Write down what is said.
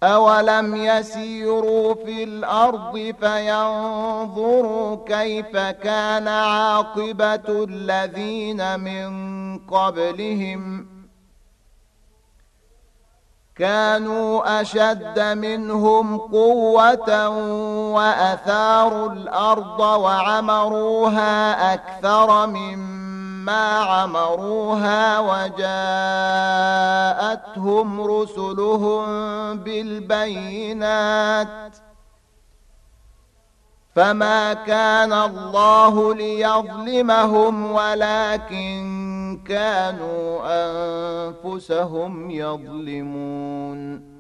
أولم يسيروا في الأرض فينظروا كيف كان عاقبة الذين من قبلهم كانوا أشد منهم قوة وأثاروا الأرض وعمروها أكثر مما عمروها وجاءتهم رسلهم بالبينات فما كان الله ليظلمهم ولكن كانوا أنفسهم يظلمون